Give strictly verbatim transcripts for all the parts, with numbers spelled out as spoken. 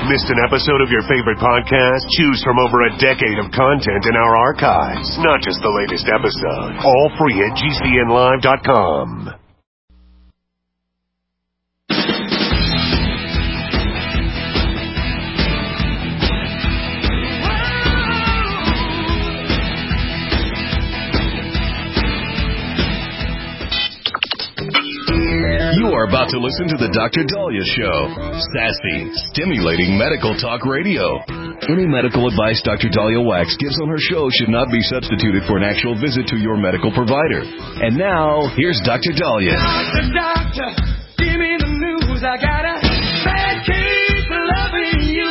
Missed an episode of your favorite podcast? Choose from over a decade of content in our archives, not just the latest episode. All free at G C N live dot com. You are about to listen to the Doctor Dahlia Show. Sassy, stimulating medical talk radio. Any medical advice Doctor Dahlia Wax gives on her show should not be substituted for an actual visit to your medical provider. And now, here's Doctor Dahlia. Doctor, doctor, give me the news. I got a bad case of loving you.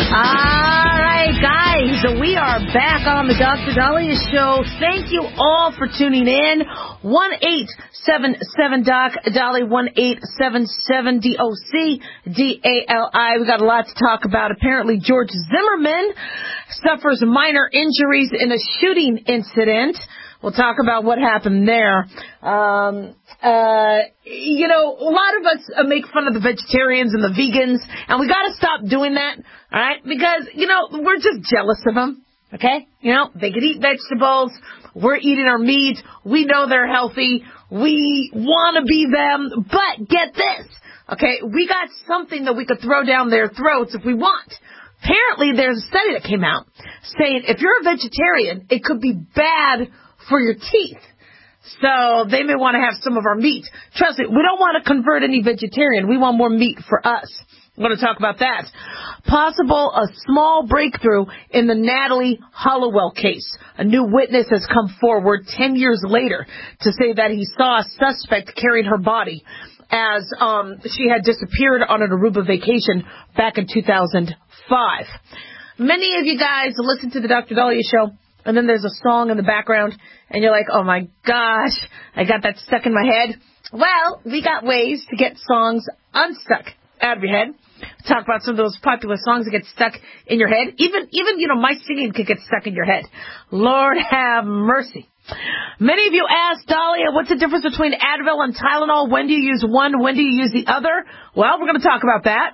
All right, guys, so we are back on the Doctor Dahlia Show. Thank you all for tuning in. one eight seven seven doc Dali, one eight seven seven D O C D A L I. We got a lot to talk about. Apparently, George Zimmerman suffers minor injuries in a shooting incident. We'll talk about what happened there. Um, uh, you know, a lot of us uh, make fun of the vegetarians and the vegans, and we got to stop doing that, all right? Because, you know, we're just jealous of them, okay? You know, they could eat vegetables. We're eating our meat. We know they're healthy. We want to be them. But get this, okay? We got something that we could throw down their throats if we want. Apparently, there's a study that came out saying if you're a vegetarian, it could be bad for your teeth. So they may want to have some of our meat. Trust me, we don't want to convert any vegetarian. We want more meat for us. I'm going to talk about that. Possible a small breakthrough in the Natalee Hollowell case. A new witness has come forward ten years later to say that he saw a suspect carrying her body as um, she had disappeared on an Aruba vacation back in two thousand five. Many of you guys listen to the Doctor Dahlia Show, and then there's a song in the background, and you're like, oh, my gosh, I got that stuck in my head. Well, we got ways to get songs unstuck out of your head. Talk about some of those popular songs that get stuck in your head. Even, even you know, my singing could get stuck in your head. Lord have mercy. Many of you asked, Dahlia, what's the difference between Advil and Tylenol? When do you use one? When do you use the other? Well, we're going to talk about that.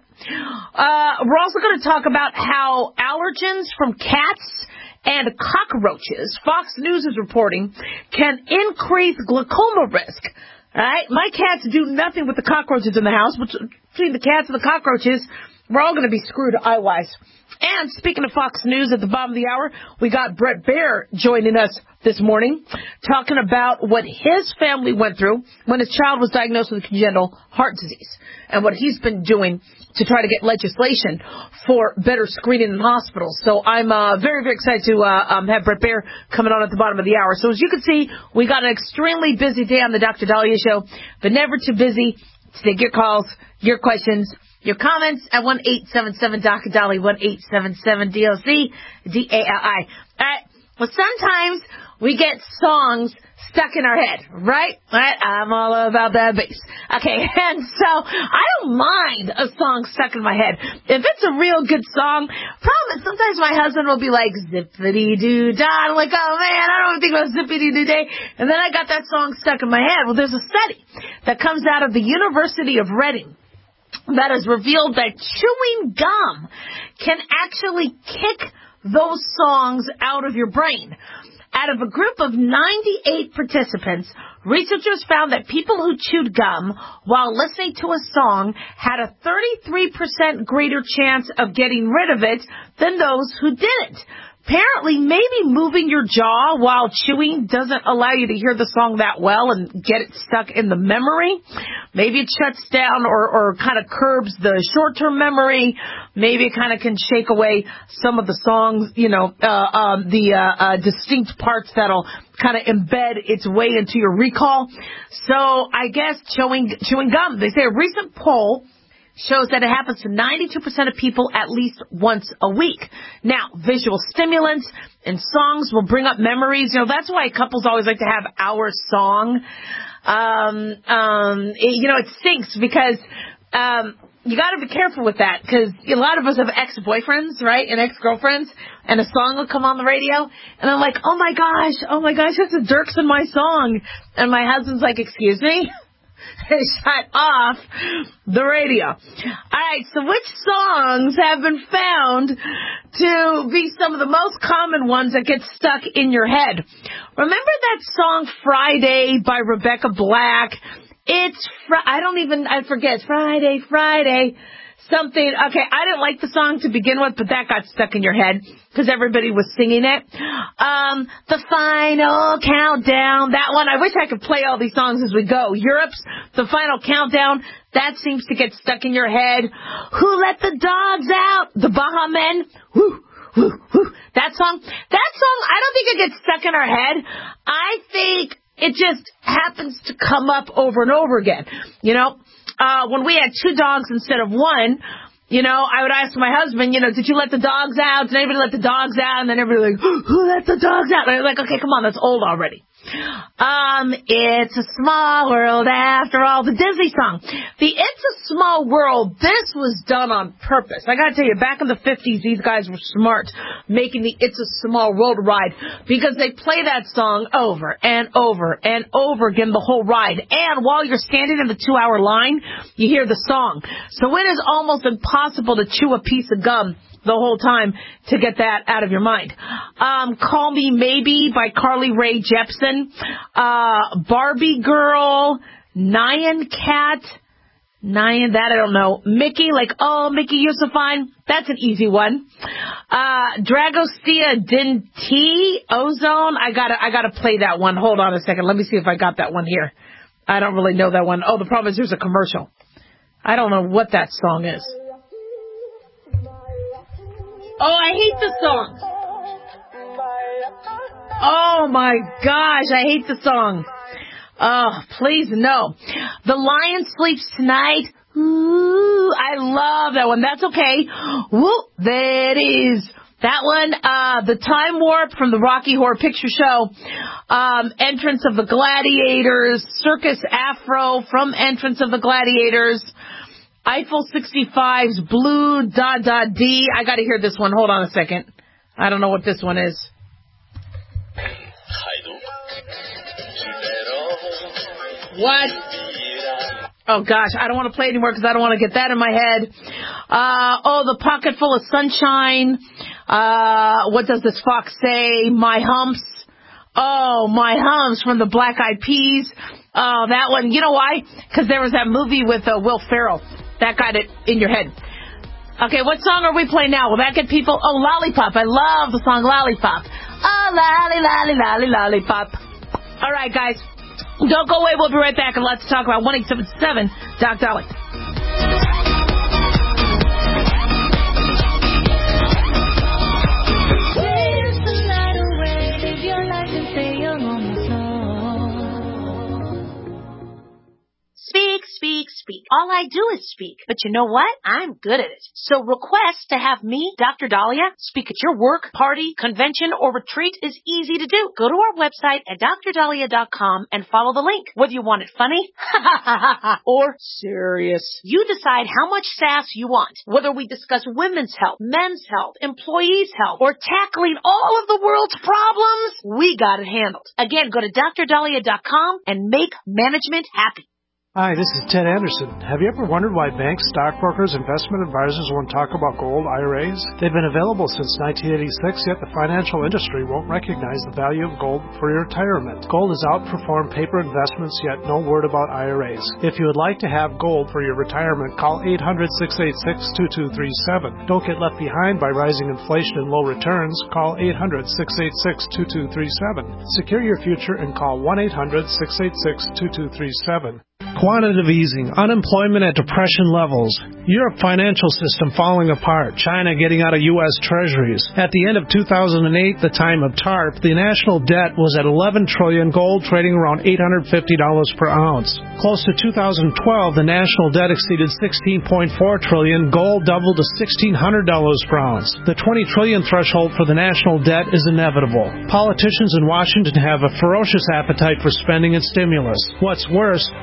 Uh, we're also going to talk about how allergens from cats and cockroaches, Fox News is reporting, can increase glaucoma risk. All right? My cats do nothing with the cockroaches in the house. Between the cats and the cockroaches, we're all going to be screwed eye-wise. And speaking of Fox News, at the bottom of the hour, we got Bret Baier joining us this morning, talking about what his family went through when his child was diagnosed with congenital heart disease and what he's been doing to try to get legislation for better screening in hospitals. So I'm uh, very, very excited to uh, um, have Bret Baier coming on at the bottom of the hour. So as you can see, we got an extremely busy day on the Doctor Dahlia Show, but never too busy to take your calls, your questions, your comments at one eight seven seven doc Dali, one eight seven seven D O C D A L I. All right. Well, sometimes we get songs stuck in our head, right? Right? I'm all about that bass. Okay, and so I don't mind a song stuck in my head. If it's a real good song, problem is sometimes my husband will be like, zippity-doo-dah. I'm like, oh, man, I don't think about zippity-doo-day. And then I got that song stuck in my head. Well, there's a study that comes out of the University of Reading that has revealed that chewing gum can actually kick those songs out of your brain. Out of a group of ninety-eight participants, researchers found that people who chewed gum while listening to a song had a thirty-three percent greater chance of getting rid of it than those who didn't. Apparently, maybe moving your jaw while chewing doesn't allow you to hear the song that well and get it stuck in the memory. Maybe it shuts down or, or kind of curbs the short-term memory. Maybe it kind of can shake away some of the songs, you know, uh, um, the uh, uh, distinct parts that'll kind of embed its way into your recall. So I guess chewing, chewing gum. They say a recent poll shows that it happens to ninety-two percent of people at least once a week. Now, visual stimulants and songs will bring up memories. You know, that's why couples always like to have our song. Um, um, it, you know, it stinks because um, you got to be careful with that because a lot of us have ex-boyfriends, right, and ex-girlfriends, and a song will come on the radio, and I'm like, oh, my gosh, oh, my gosh, that's the Dirks in my song. And my husband's like, excuse me? shut off the radio. All right, so which songs have been found to be some of the most common ones that get stuck in your head? Remember that song Friday by Rebecca Black? It's, fr- I don't even, I forget, Friday, Friday, something. Okay, I didn't like the song to begin with, but that got stuck in your head because everybody was singing it. Um, the Final Countdown, that one. I wish I could play all these songs as we go. Europe's The Final Countdown, that seems to get stuck in your head. Who Let the Dogs Out? The Baha Men. Woo, woo, woo. That song, that song, I don't think it gets stuck in our head. I think it just happens to come up over and over again. You know, uh, when we had two dogs instead of one, you know, I would ask my husband, you know, did you let the dogs out? Did anybody let the dogs out? And then everybody like, who let the dogs out? And I was like, okay, come on, that's old already. Um, It's a Small World After All, the Disney song. The It's a Small World, this was done on purpose. I gotta tell you, back in the fifties, these guys were smart making the It's a Small World ride because they play that song over and over and over again the whole ride. And while you're standing in the two-hour line, you hear the song. So it is almost impossible to chew a piece of gum the whole time to get that out of your mind. Um, Call Me Maybe by Carly Rae Jepsen. Uh, Barbie Girl. Nyan Cat. Nyan, that I don't know. Mickey, like, oh, Mickey, you're so fine. That's an easy one. Uh, Dragostea Dinty, Ozone. I gotta, I gotta play that one. Hold on a second. Let me see if I got that one here. I don't really know that one. Oh, the problem is there's a commercial. I don't know what that song is. Oh, I hate the song. Oh, my gosh, I hate the song. Oh, please, no. The Lion Sleeps Tonight. Ooh, I love that one. That's okay. Woo, that is. That one, uh, the Time Warp from the Rocky Horror Picture Show. Um, Entrance of the Gladiators. Circus Afro from Entrance of the Gladiators. Eiffel sixty-five's Blue Da Da D. I gotta hear this one. Hold on a second. I don't know what this one is. What? Oh gosh, I don't want to play anymore because I don't want to get that in my head. Uh, oh, The Pocket Full of Sunshine. Uh, what does this fox say? My Humps. Oh, My Humps from the Black Eyed Peas. Oh, that one. You know why? Because there was that movie with uh, Will Ferrell. That got it in your head. Okay, what song are we playing now? Will that get people? Oh, Lollipop. I love the song Lollipop. Oh, lolly, lolly, lolly, lollipop. All right, guys. Don't go away. We'll be right back, and let's talk about one eight seven seven Doc Dolly. Speak, speak, speak. All I do is speak. But you know what? I'm good at it. So request to have me, Doctor Dahlia, speak at your work, party, convention, or retreat is easy to do. Go to our website at dr dahlia dot com and follow the link. Whether you want it funny or serious, you decide how much sass you want. Whether we discuss women's health, men's health, employees' health, or tackling all of the world's problems, we got it handled. Again, go to dr dahlia dot com and make management happy. Hi, this is Ted Anderson. Have you ever wondered why banks, stockbrokers, investment advisors won't talk about gold I R As? They've been available since nineteen eighty-six, yet the financial industry won't recognize the value of gold for your retirement. Gold has outperformed paper investments, yet no word about I R As. If you would like to have gold for your retirement, call eight hundred, six eight six, two two three seven. Don't get left behind by rising inflation and low returns. Call eight hundred, six eight six, two two three seven. Secure your future and call one eight hundred, six eight six, two two three seven. Quantitative easing, unemployment at depression levels, Europe financial system falling apart, China getting out of U S treasuries. At the end of two thousand eight, the time of TARP, the national debt was at eleven trillion dollars, gold trading around eight hundred fifty dollars per ounce. Close to two thousand twelve, the national debt exceeded sixteen point four trillion dollars, gold doubled to sixteen hundred dollars per ounce. The twenty trillion dollars threshold for the national debt is inevitable. Politicians in Washington have a ferocious appetite for spending and stimulus. What's worse, a printing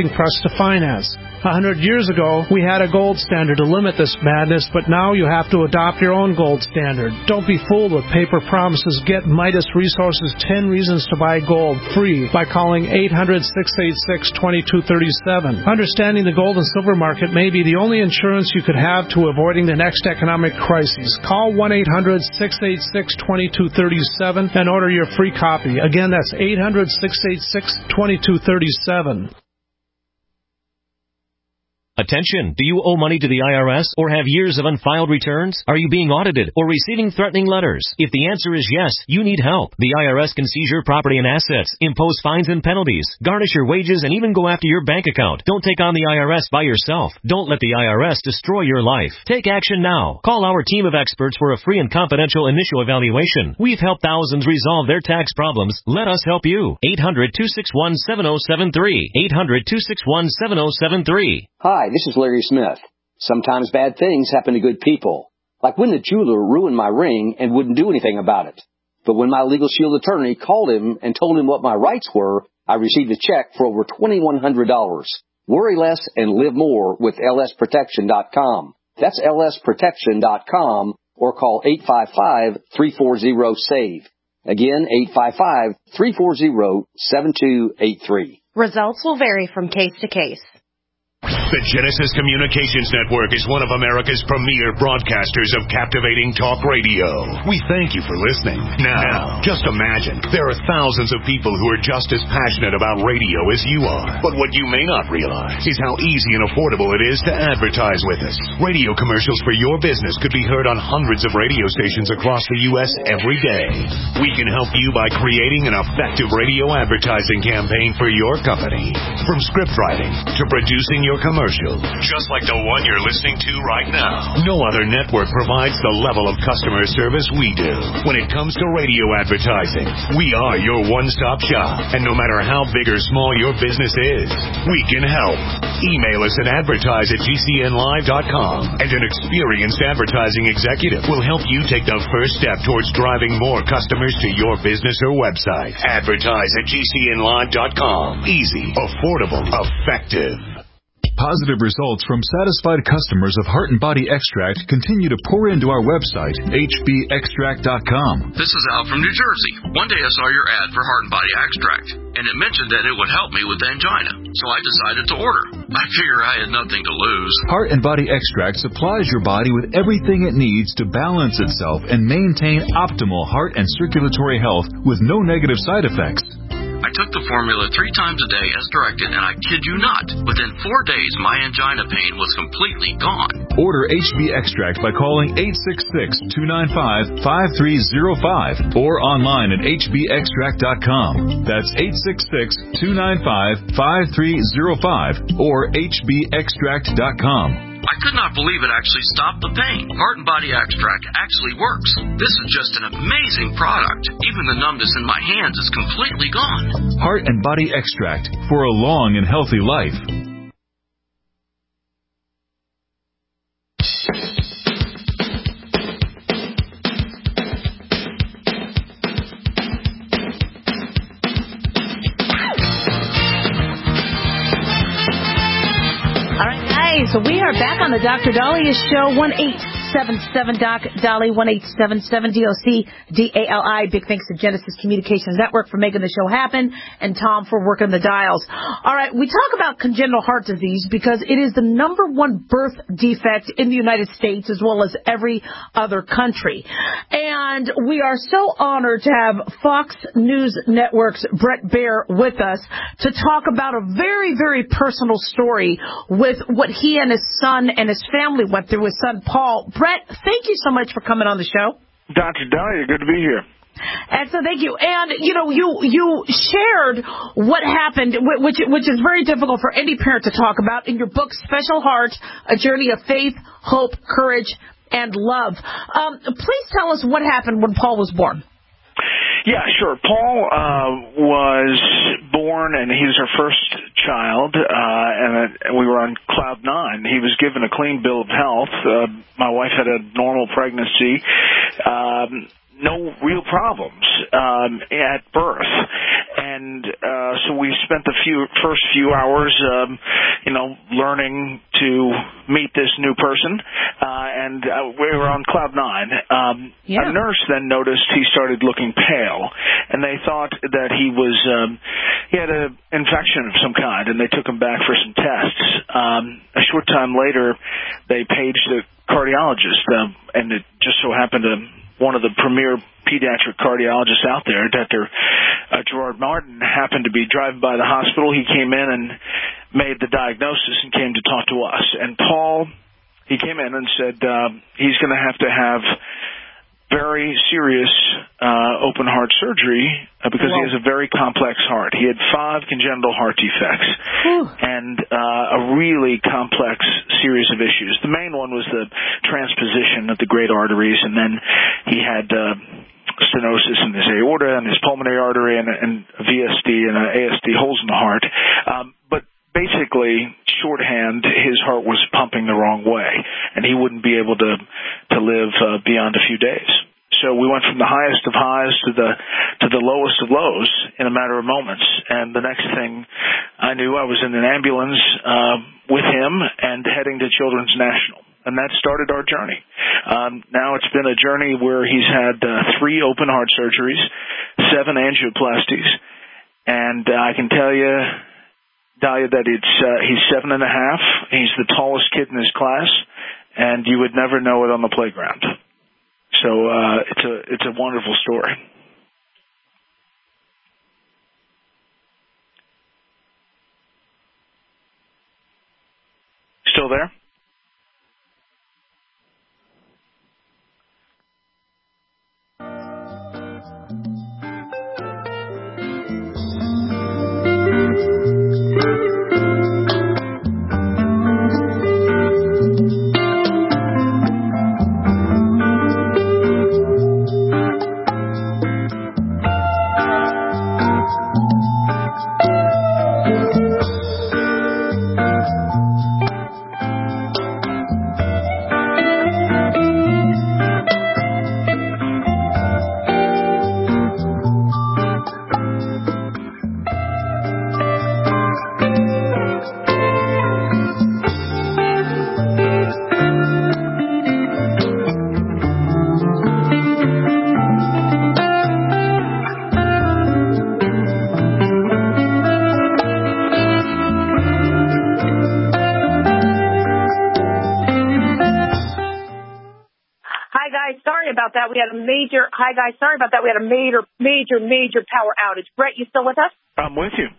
printing press to finance. A hundred years ago, we had a gold standard to limit this madness, but now you have to adopt your own gold standard. Don't be fooled with paper promises. Get Midas Resources ten Reasons to Buy Gold free by calling eight hundred, six eight six, two two three seven. Understanding the gold and silver market may be the only insurance you could have to avoiding the next economic crisis. Call one eight hundred, six eight six, two two three seven and order your free copy. Again, that's eight hundred, six eight six, two two three seven. Attention, do you owe money to the I R S or have years of unfiled returns? Are you being audited or receiving threatening letters? If the answer is yes, you need help. The I R S can seize your property and assets, impose fines and penalties, garnish your wages, and even go after your bank account. Don't take on the I R S by yourself. Don't let the I R S destroy your life. Take action now. Call our team of experts for a free and confidential initial evaluation. We've helped thousands resolve their tax problems. Let us help you. eight hundred, two six one, seven oh seven three. eight hundred, two six one, seven oh seven three. Hi, this is Larry Smith. Sometimes bad things happen to good people, like when the jeweler ruined my ring and wouldn't do anything about it. But when my Legal Shield attorney called him and told him what my rights were, I received a check for over twenty-one hundred dollars. Worry less and live more with L S protection dot com. That's L S protection dot com or call eight five five, three four zero, SAVE. Again, eight five five, three four zero, seven two eight three. Results will vary from case to case. The Genesis Communications Network is one of America's premier broadcasters of captivating talk radio. We thank you for listening. Now, just imagine, there are thousands of people who are just as passionate about radio as you are. But what you may not realize is how easy and affordable it is to advertise with us. Radio commercials for your business could be heard on hundreds of radio stations across the U S every day. We can help you by creating an effective radio advertising campaign for your company. From script writing to producing your commercial, just like the one you're listening to right now. No other network provides the level of customer service we do. When it comes to radio advertising, we are your one-stop shop. And no matter how big or small your business is, we can help. Email us at advertise at G C N live dot com, and an experienced advertising executive will help you take the first step towards driving more customers to your business or website. Advertise at G C N live dot com. Easy, affordable, effective. Positive results from satisfied customers of Heart and Body Extract continue to pour into our website, H B extract dot com. This is Al from New Jersey. One day I saw your ad for Heart and Body Extract, and it mentioned that it would help me with angina, so I decided to order. I figure I had nothing to lose. Heart and Body Extract supplies your body with everything it needs to balance itself and maintain optimal heart and circulatory health with no negative side effects. I took the formula three times a day as directed, and I kid you not, within four days my angina pain was completely gone. Order H B Extract by calling eight six six, two nine five, five three zero five or online at H B extract dot com. That's eight six six, two nine five, five three zero five or H B extract dot com. I could not believe it actually stopped the pain. Heart and Body Extract actually works. This is just an amazing product. Even the numbness in my hands is completely gone. Heart and Body Extract for a long and healthy life. So we are back on the Doctor Daliah Show, one eight seven seven Doc Dolly, one eight seven seven D O C D A L I. Big thanks to Genesis Communications Network for making the show happen, and Tom for working the dials. All right, we talk about congenital heart disease because it is the number one birth defect in the United States as well as every other country. And we are so honored to have Fox News Network's Bret Baier with us to talk about a very, very personal story with what he and his son and his family went through, his son Paul. Bret, thank you so much for coming on the show. Doctor Daliah, good to be here. And so thank you. And, you know, you you shared what happened, which which is very difficult for any parent to talk about, in your book, Special Heart, A Journey of Faith, Hope, Courage, and Love. Um, please tell us what happened when Paul was born. Yeah, sure. Paul uh, was born, and he was our first child, uh, and we were on cloud nine. He was given a clean bill of health. Uh, my wife had a normal pregnancy. Um, no real problems um, at birth. And and uh, so we spent the few first few hours, um, you know, learning to meet this new person, uh, and uh, we were on cloud nine. Um, yeah. A nurse then noticed he started looking pale, and they thought that he was um, he had an infection of some kind, and they took him back for some tests. Um, a short time later, they paged a cardiologist, um, and it just so happened to one of the premier pediatric cardiologists out there, Doctor Uh, Gerard Martin, happened to be driving by the hospital. He came in and made the diagnosis and came to talk to us. And Paul, he came in and said uh, he's going to have to have very serious uh, open heart surgery uh, because wow. he has a very complex heart. He had five congenital heart defects Whew. and uh, a really complex series of issues. The main one was the transposition of the great arteries, and then he had uh, stenosis in his aorta and his pulmonary artery and, and V S D and A S D, holes in the heart. Um, but basically, shorthand, his heart was pumping the wrong way, and he wouldn't be able to to live uh, beyond a few days. So we went from the highest of highs to the to the lowest of lows in a matter of moments. And the next thing I knew, I was in an ambulance uh, with him and heading to Children's National. And that started our journey. Um, now it's been a journey where he's had uh, three open heart surgeries, seven angioplasties, and uh, I can tell you, Dahlia, that it's uh, he's seven and a half. He's the tallest kid in his class, and you would never know it on the playground. So uh, it's a it's a wonderful story. Still there? That we had a major hi guys sorry about that we had a major major major power outage. Brett, you still with us? I'm with you.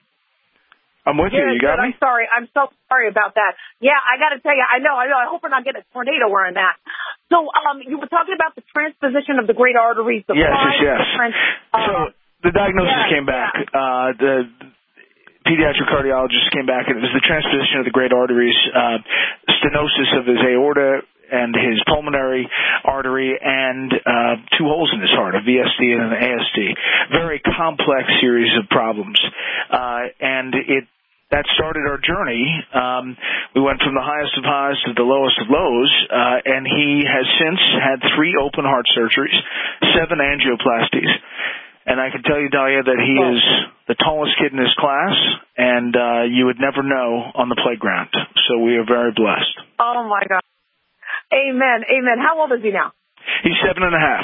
I'm with good, you. You got good. me? I'm sorry. I'm so sorry about that. Yeah, I got to tell you, I know, I know. I hope we're not getting a tornado where I'm at. So, um, you were talking about the transposition of the great arteries. The yes, yes, yes. Trans- uh, so the diagnosis yeah, came back. Yeah. Uh, the pediatric cardiologist came back, and it was the transposition of the great arteries, uh, stenosis of his aorta and his pulmonary artery, and uh, two holes in his heart, a V S D and an A S D. Very complex series of problems. Uh, and it that started our journey. Um, we went from the highest of highs to the lowest of lows, uh, and he has since had three open heart surgeries, seven angioplasties. And I can tell you, Dahlia, that he is the tallest kid in his class, and uh, you would never know on the playground. So we are very blessed. Oh, my God. Amen. Amen. How old is he now? He's seven and a half.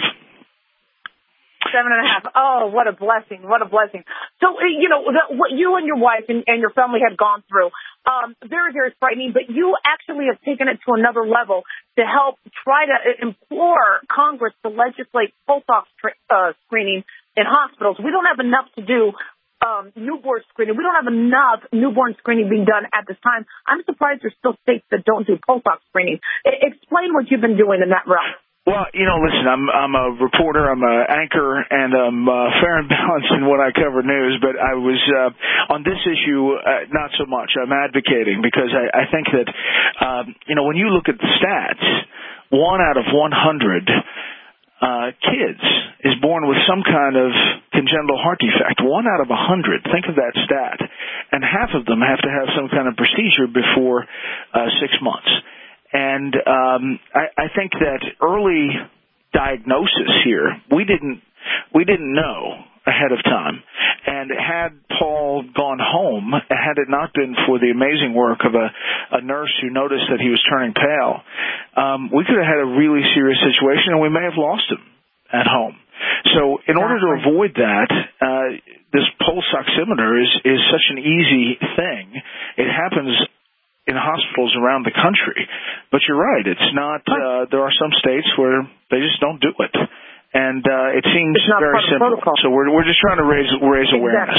Seven and a half. Oh, what a blessing. What a blessing. So, you know, the, what you and your wife and, and your family have gone through, um, very, very frightening, but you actually have taken it to another level to help try to implore Congress to legislate pulse ox uh, screening in hospitals. We don't have enough to do Um, newborn screening. We don't have enough newborn screening being done at this time. I'm surprised there's still states that don't do pulse ox screening. I- explain what you've been doing in that realm. Well, you know, listen, I'm I'm a reporter, I'm an anchor, and I'm uh, fair and balanced in when I cover news. But I was uh, on this issue, uh, not so much. I'm advocating because I, I think that um, you know when you look at the stats, one out of one hundred. Uh, kids is born with some kind of congenital heart defect. One out of a hundred. Think of that stat. And half of them have to have some kind of procedure before uh, six months. And um, I, I think that early diagnosis here, we didn't we didn't know ahead of time. And had Paul gone home, had it not been for the amazing work of a, a nurse who noticed that he was turning pale, um, we could have had a really serious situation, and we may have lost him at home. So in order to avoid that, uh, this pulse oximeter is, is such an easy thing. It happens in hospitals around the country. But you're right, it's not, uh, there are some states where they just don't do it. And uh, it seems very simple. So we're, we're just trying to raise, raise exactly. awareness.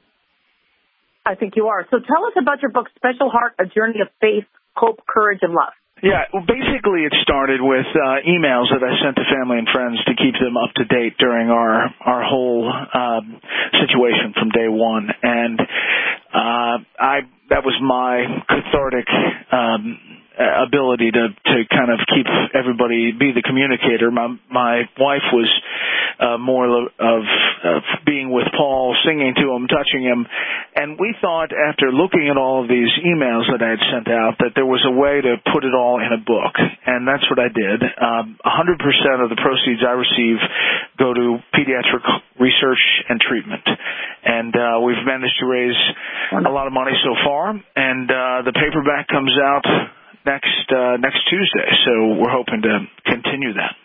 I think you are. So tell us about your book, Special Heart, A Journey of Faith, Hope, Courage, and Love. Yeah, well, basically it started with uh, emails that I sent to family and friends to keep them up to date during our our whole um, situation from day one, and uh, I that was my cathartic um, ability to to kind of keep everybody, be the communicator. My my wife was uh, more of, of being with Paul, singing to him, touching him, and we thought after looking at all of these emails that I had sent out that there was a way to put it all in a book, and that's what I did. Um, one hundred percent of the proceeds I receive go to pediatric research and treatment, and uh, we've managed to raise a lot of money so far, and uh, the paperback comes out next uh, next Tuesday, so we're hoping to continue that.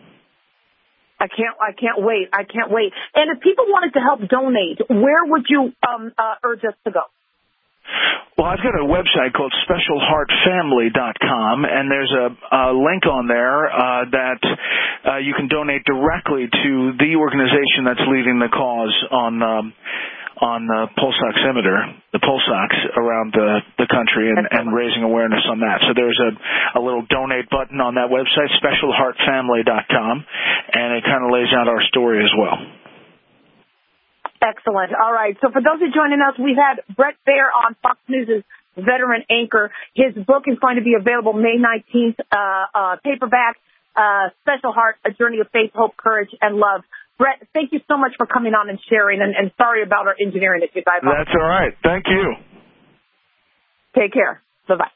I can't I can't wait. I can't wait. And if people wanted to help donate, where would you um, uh, urge us to go? Well, I've got a website called special heart family dot com, and there's a, a link on there uh, that uh, you can donate directly to the organization that's leading the cause on um, on the pulse oximeter, the pulse ox around the, the country, and, and raising awareness on that. So there's a, a little donate button on that website, special heart family dot com, and it kind of lays out our story as well. Excellent. All right. So for those who are joining us, we've had Bret Baier on Fox News' veteran anchor. His book is going to be available May nineteenth, uh, uh, paperback, uh, Special Heart, A Journey of Faith, Hope, Courage, and Love. Bret, thank you so much for coming on and sharing, and, and sorry about our engineering issues. That's all right. Thank you. Take care. Bye-bye.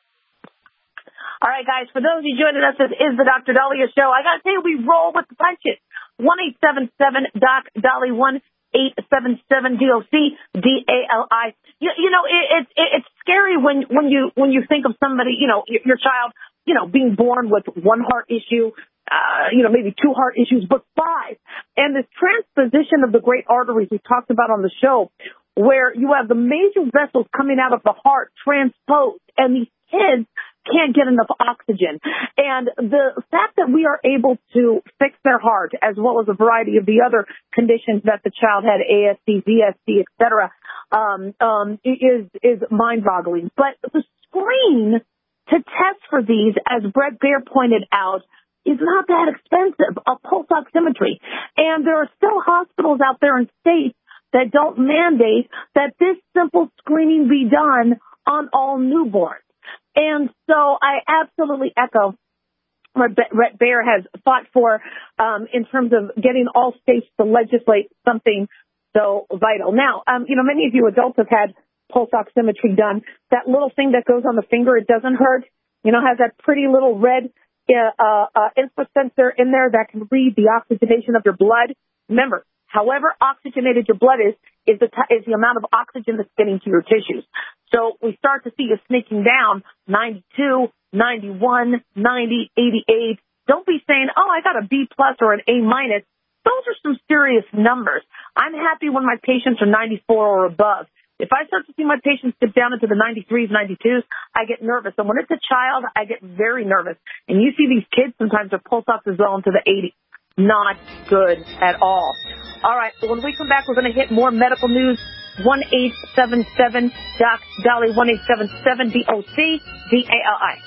All right, guys, for those of you joining us, this is the Doctor Daliah Show. I got to say, we roll with the punches. one eight seven seven doc Dali, one eight seven seven D O C D A L I. You, you know, it, it, it's scary when, when you when you think of somebody, you know, your child, you know, being born with one heart issue, uh, you know, maybe two heart issues, but five. And this transposition of the great arteries we talked about on the show, where you have the major vessels coming out of the heart transposed, and these kids can't get enough oxygen. And the fact that we are able to fix their heart, as well as a variety of the other conditions that the child had, A S D, V S D, et cetera, um, um, is, is mind-boggling. But the screen to test for these, as Bret Baier pointed out, is not that expensive, a pulse oximetry. And there are still hospitals out there in states that don't mandate that this simple screening be done on all newborns. And so I absolutely echo what Bret Baier has fought for um, in terms of getting all states to legislate something so vital. Now, um, you know, many of you adults have had pulse oximetry done. That little thing that goes on the finger, it doesn't hurt, you know, has that pretty little red uh, uh, infrared sensor in there that can read the oxygenation of your blood. Remember, however oxygenated your blood is, is the, t- is the amount of oxygen that's getting to your tissues. So we start to see you sneaking down ninety-two, ninety-one, ninety, eighty-eight. Don't be saying, oh, I got a B plus or an A minus. Those are some serious numbers. I'm happy when my patients are ninety-four or above. If I start to see my patients dip down into the ninety-threes, ninety-twos, I get nervous. And when it's a child, I get very nervous. And you see these kids, sometimes their pulse ox is well into the eighties. Not good at all. All right, when we come back, we're going to hit more medical news. one eight seven seven doc Dali, one eight seven seven D O C D A L I.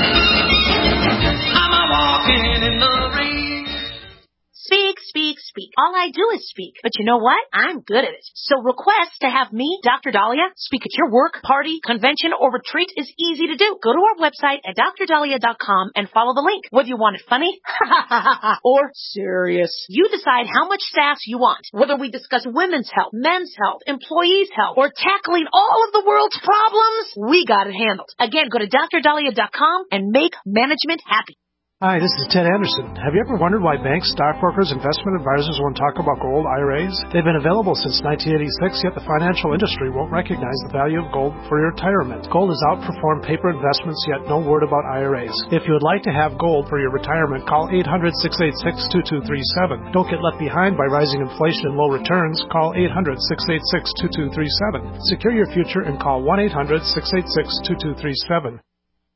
Speak, speak, speak. All I do is speak. But you know what? I'm good at it. So request to have me, Doctor Dahlia, speak at your work, party, convention, or retreat is easy to do. Go to our website at dr dahlia dot com and follow the link. Whether you want it funny or serious, you decide how much sass you want. Whether we discuss women's health, men's health, employees' health, or tackling all of the world's problems, we got it handled. Again, go to dr dahlia dot com and make management happy. Hi, this is Ted Anderson. Have you ever wondered why banks, stockbrokers, investment advisors won't talk about gold I R As? They've been available since nineteen eighty-six, yet the financial industry won't recognize the value of gold for your retirement. Gold has outperformed paper investments, yet no word about I R As. If you would like to have gold for your retirement, call eight hundred, six eight six, two two three seven. Don't get left behind by rising inflation and low returns. Call eight hundred, six eight six, two two three seven. Secure your future and call one eight hundred, six eight six, two two three seven.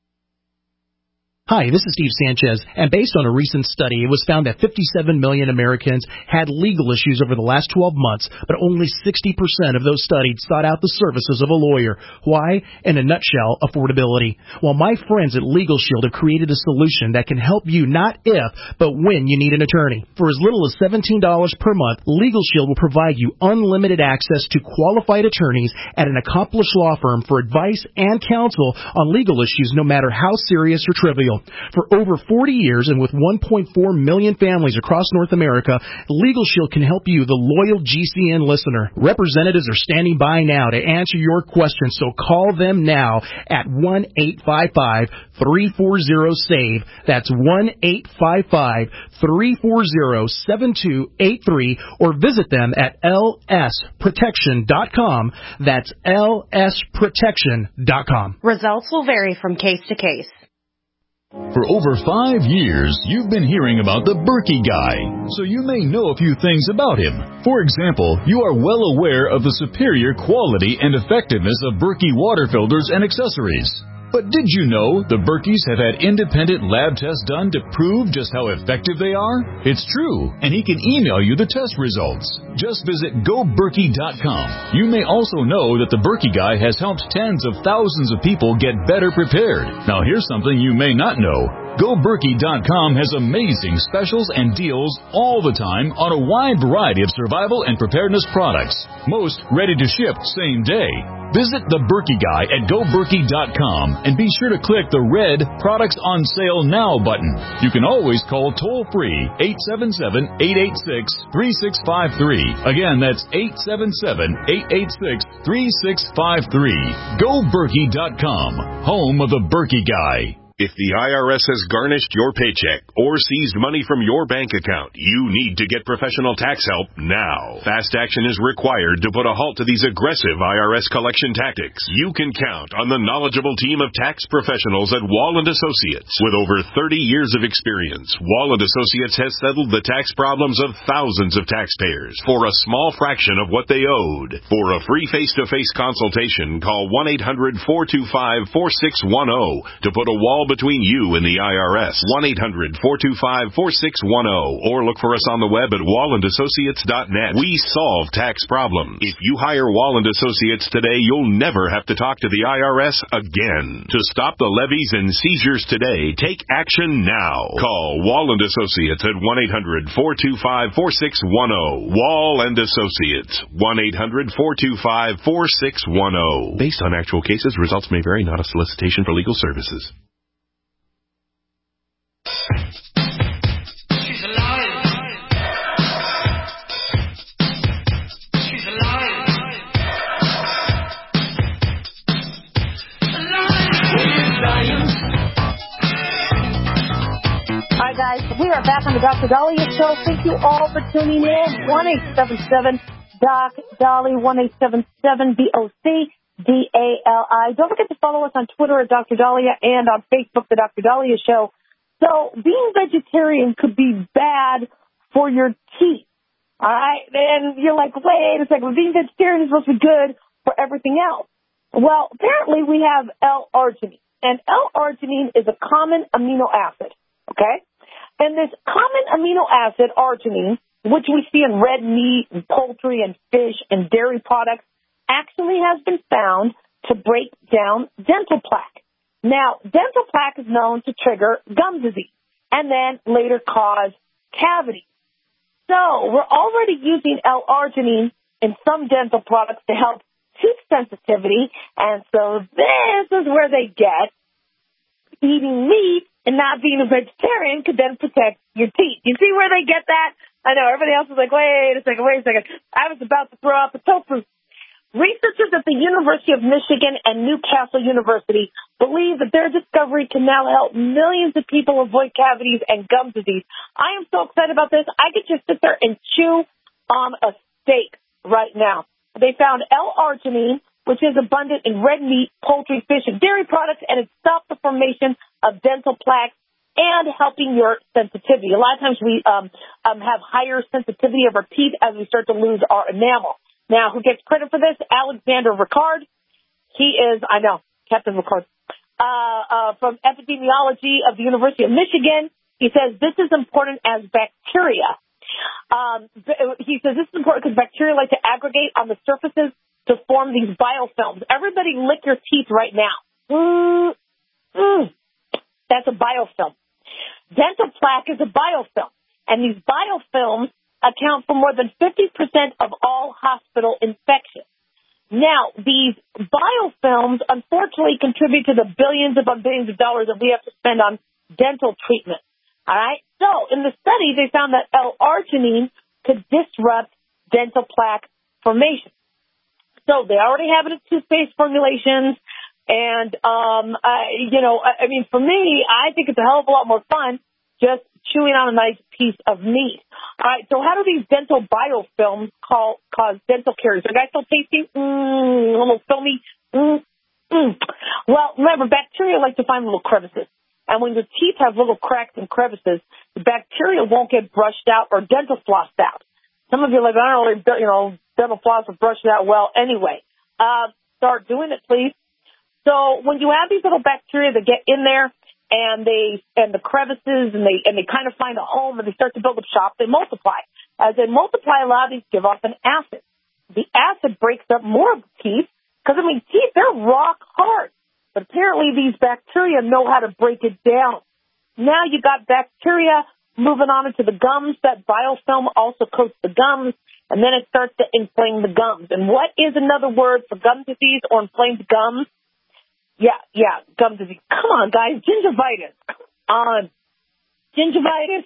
Hi, this is Steve Sanchez, and based on a recent study, it was found that fifty-seven million Americans had legal issues over the last twelve months, but only sixty percent of those studied sought out the services of a lawyer. Why? In a nutshell, affordability. Well, my friends at Legal Shield have created a solution that can help you not if, but when you need an attorney. For as little as seventeen dollars per month, Legal Shield will provide you unlimited access to qualified attorneys at an accomplished law firm for advice and counsel on legal issues, no matter how serious or trivial. For over forty years and with one point four million families across North America, Legal Shield can help you, the loyal G C N listener. Representatives are standing by now to answer your questions, so call them now at one eight five five, three four zero, S A V E. That's one eight five five, three four zero, seven two eight three, or visit them at L S protection dot com. That's L S protection dot com. Results will vary from case to case. For over five years, you've been hearing about the Berkey guy, so you may know a few things about him. For example, you are well aware of the superior quality and effectiveness of Berkey water filters and accessories. But did you know the Berkeys have had independent lab tests done to prove just how effective they are? It's true, and he can email you the test results. Just visit go berkey dot com. You may also know that the Berkey guy has helped tens of thousands of people get better prepared. Now here's something you may not know. go berkey dot com has amazing specials and deals all the time on a wide variety of survival and preparedness products. Most ready to ship same day. Visit the Berkey guy at go berkey dot com and be sure to click the red Products on Sale Now button. You can always call toll-free eight seven seven, eight eight six, three six five three. Again, that's eight seven seven, eight eight six, three six five three. go berkey dot com, home of the Berkey guy. If the I R S has garnished your paycheck or seized money from your bank account, you need to get professional tax help now. Fast action is required to put a halt to these aggressive I R S collection tactics. You can count on the knowledgeable team of tax professionals at Wall and Associates. With over thirty years of experience, Wall and Associates has settled the tax problems of thousands of taxpayers for a small fraction of what they owed. For a free face-to-face consultation, call one eight hundred, four two five, four six one zero to put a wall between you and the I R S. one eight hundred, four two five, four six one zero, or look for us on the web at wall and associates dot net. We solve tax problems. If you hire Wall and Associates today, you'll never have to talk to the I R S again. To stop the levies and seizures today, take action now. Call Wall and Associates at one eight hundred, four two five, four six one zero. Wall and Associates, one eight hundred, four two five, four six one zero. Based on actual cases, results may vary, not a solicitation for legal services. She's alive. She's alive. Alive. Hi guys, we are back on the Doctor Dahlia Show. Thank you all for tuning in. one eight seven seven Doc Dolly, one eight seven seven D O C D A L I. Don't forget to follow us on Twitter at Doctor Dahlia and on Facebook, The Doctor Dahlia Show. So being vegetarian could be bad for your teeth, all right? And you're like, wait a second, being vegetarian is supposed to be good for everything else. Well, apparently we have L-arginine, and L-arginine is a common amino acid, okay? And this common amino acid, arginine, which we see in red meat and poultry and fish and dairy products, actually has been found to break down dental plaque. Now, dental plaque is known to trigger gum disease and then later cause cavities. So we're already using L-arginine in some dental products to help tooth sensitivity, and so this is where they get eating meat and not being a vegetarian could then protect your teeth. You see where they get that? I know everybody else is like, wait a second, wait a second. I was about to throw out the tofu. Researchers at the University of Michigan and Newcastle University believe that their discovery can now help millions of people avoid cavities and gum disease. I am so excited about this. I could just sit there and chew on a steak right now. They found L-arginine, which is abundant in red meat, poultry, fish, and dairy products, and it stops the formation of dental plaques and helping your sensitivity. A lot of times we um, um, have higher sensitivity of our teeth as we start to lose our enamel. Now, who gets credit for this? Alexander Ricard. He is, I know, Captain Ricard, uh, uh, from epidemiology of the University of Michigan. He says this is important as bacteria. Um, he says this is important because bacteria like to aggregate on the surfaces to form these biofilms. Everybody lick your teeth right now. Mm, mm. That's a biofilm. Dental plaque is a biofilm, and these biofilms account for more than fifty percent of all hospital infections. Now, these biofilms unfortunately contribute to the billions upon billions of dollars that we have to spend on dental treatment. All right? So, in the study, they found that L-arginine could disrupt dental plaque formation. So, they already have it in toothpaste formulations. And, um, uh, you know, I, I mean, for me, I think it's a hell of a lot more fun just chewing on a nice piece of meat. All right, so how do these dental biofilms call, cause dental caries? Are guys still tasty? Mmm, a little filmy? Mmm, mmm. Well, remember, bacteria like to find little crevices. And when your teeth have little cracks and crevices, the bacteria won't get brushed out or dental flossed out. Some of you are like, I don't really, you know, dental floss or brush it out well anyway. Uh, start doing it, please. So when you have these little bacteria that get in there and they and the crevices and they and they kind of find a home and they start to build up shop, they multiply. As they multiply, a lot of these give off an acid. The acid breaks up more of the teeth because, I mean, teeth, they're rock hard. But apparently these bacteria know how to break it down. Now you got bacteria moving on into the gums. That biofilm also coats the gums, and then it starts to inflame the gums. And what is another word for gum disease or inflamed gums? Yeah, yeah, gum disease. Come on, guys, gingivitis. Come on. Gingivitis.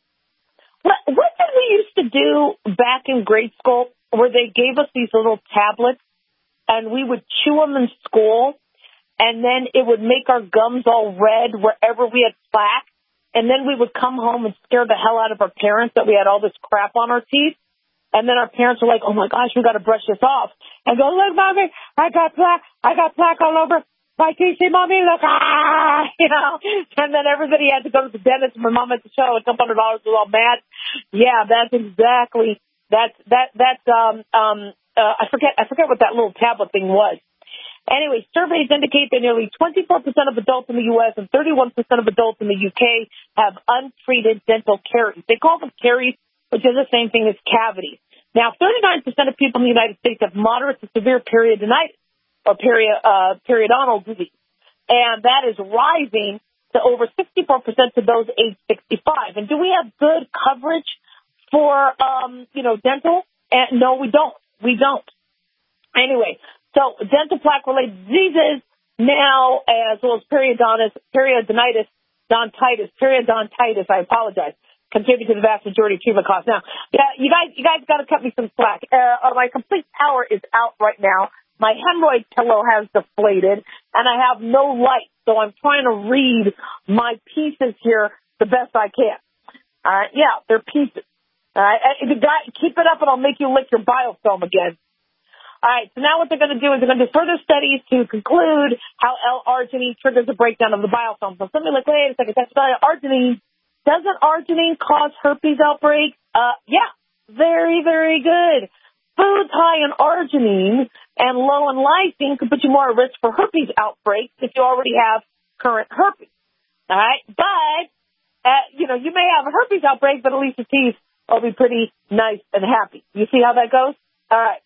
What, what did we used to do back in grade school where they gave us these little tablets and we would chew them in school and then it would make our gums all red wherever we had plaque, and then we would come home and scare the hell out of our parents that we had all this crap on our teeth, and then our parents were like, oh, my gosh, we got to brush this off. And go, look, Mommy, I got plaque. I got plaque all over my teeth. See, Mommy, look, ah, you know. And then everybody had to go to the dentist, and my mom had to show a couple hundred dollars, was all mad. Yeah, that's exactly, that's, that, that's, um, um, uh, I forget, I forget what that little tablet thing was. Anyway, surveys indicate that nearly twenty-four percent of adults in the U S and thirty-one percent of adults in the U K have untreated dental caries. They call them caries, which is the same thing as cavities. Now, thirty-nine percent of people in the United States have moderate to severe periodontitis or peri- uh, periodontal disease, and that is rising to over sixty-four percent to those age sixty-five. And do we have good coverage for, um, you know, dental? And no, we don't. We don't. Anyway. So dental plaque-related diseases now, as well as periodontitis, periodontitis, dontitis, periodontitis, I apologize, contribute to the vast majority of treatment costs. Now, yeah, you guys, you guys got to cut me some slack. Uh, my complete power is out right now. My hemorrhoid pillow has deflated, and I have no light, so I'm trying to read my pieces here the best I can. All right, yeah, they're pieces. All right, the guy, keep it up, and I'll make you lick your biofilm again. All right, so now what they're going to do is they're going to do further studies to conclude how L-arginine triggers the breakdown of the biofilm. So somebody like, wait a second, that's about arginine. Doesn't arginine cause herpes outbreaks? Uh, yeah, very, very good. Foods high in arginine and low in lysine could put you more at risk for herpes outbreaks if you already have current herpes. All right, but, uh, you know, you may have a herpes outbreak, but at least your teeth will be pretty nice and happy. You see how that goes? All right.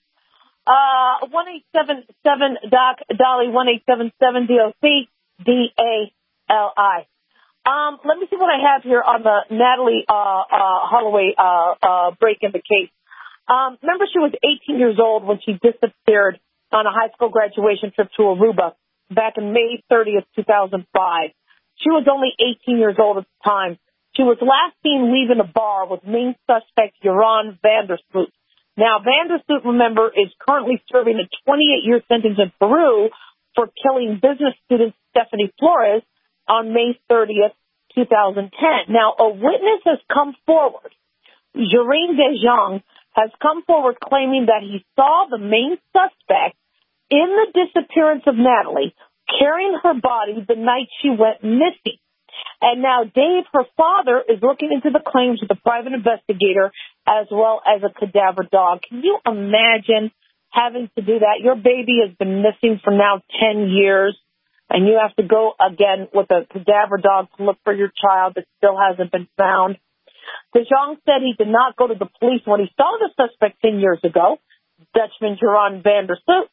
Uh, one eight seven seven Doc Dolly, one eight seven seven D O C D A L I. Um, let me see what I have here on the Natalie uh, uh, Holloway uh, uh, break in the case. Um, remember, she was eighteen years old when she disappeared on a high school graduation trip to Aruba back in May thirtieth, two thousand five. She was only eighteen years old at the time. She was last seen leaving a bar with main suspect Joran van der Sloot. Now, van der Sloot, remember, is currently serving a twenty-eight year sentence in Peru for killing business student Stephanie Flores on May thirtieth, two thousand ten. Now, a witness has come forward. Joran de Jong has come forward claiming that he saw the main suspect in the disappearance of Natalie carrying her body the night she went missing. And now Dave, her father, is looking into the claims of the private investigator as well as a cadaver dog. Can you imagine having to do that? Your baby has been missing for now ten years, and you have to go again with a cadaver dog to look for your child that still hasn't been found. De Jong said he did not go to the police when he saw the suspect ten years ago, Dutchman Joran van der Sloot,